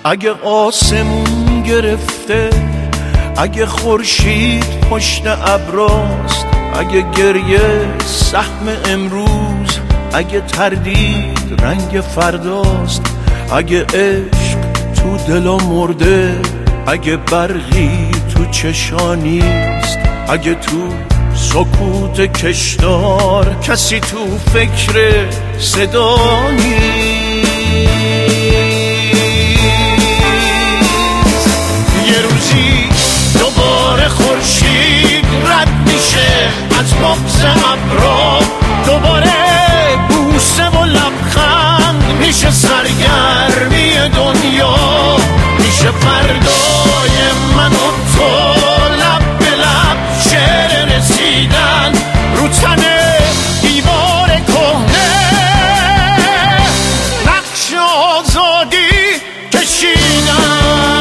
اگه آسمون گرفته، اگه خورشید پشت ابراست، اگه گریه سهم امروز، اگه تردید رنگ فرداست، اگه عشق تو دلا مرده، اگه برقی تو چشانیست، اگه تو سکوت کشدار کسی تو فکر صدا نیست. یه روزی دوباره خورشید رد میشه از بغض ابرا، دوباره بوسه و لبخند میشه سرگرمی دنیا، میشه فردای من و تو لب به لب شعر رسیدن رو تن دیوار کهنه، نقش آزادی کشیدن.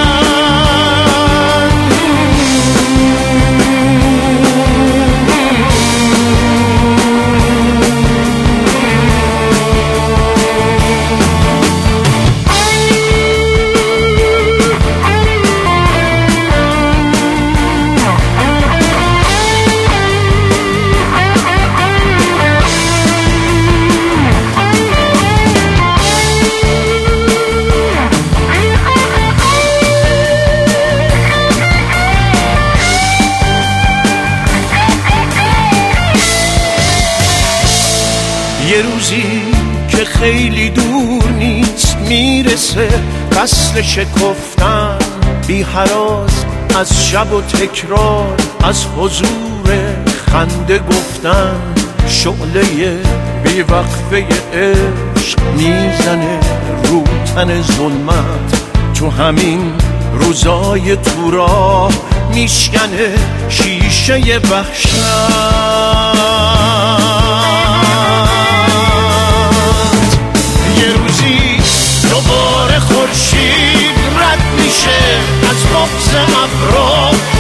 یه روزی که خیلی دور نیست میرسه فصل شکفتن، بی هراس از شب و تکرار، از حضور خنده گفتن، شعله بی وقفه عشق میزنه رو تن ظلمت، تو همین روزای تو راه میشکنه شیشه وحشت. دوباره خورشید رد میشه از بغض ابرا،